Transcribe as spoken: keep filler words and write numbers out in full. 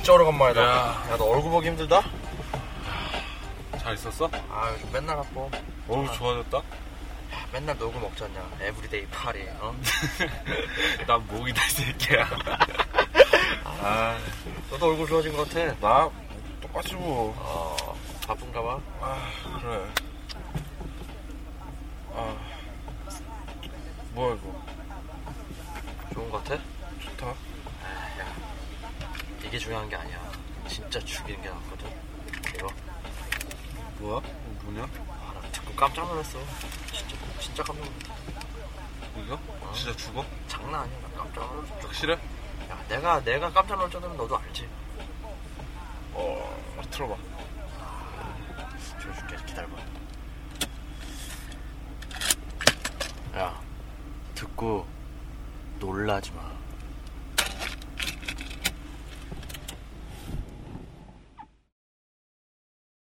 진짜 오래간만이다. 야, 야, 너 얼굴 보기 힘들다? 잘 있었어? 아, 요즘 맨날 바빠. 어우, 아, 좋아졌다? 맨날 놀고 먹지 않냐. 에브리데이 파리, 어? 난 목이다, 이 새끼야. 아, 너도 얼굴 좋아진 것 같아. 나 똑같이 뭐. 어, 바쁜가 봐. 아, 그래. 아, 뭐야, 이거. 좋은 것 같아? 좋다. 아, 야, 이게 중요한 게 아니야. 진짜 죽이는 게 낫거든. 이거. 뭐야? 이거 뭐냐? 아, 나 듣고 깜짝 놀랐어. 진짜, 진짜 깜짝 놀랐어. 이거? 어? 진짜 죽어? 장난 아니야. 나 깜짝 놀랐어. 확실해? 야, 내가, 내가 깜짝 놀랄 정도면 너도 알지. 어, 틀어봐. 들어줄게. 기다려봐. 야, 듣고 놀라지 마.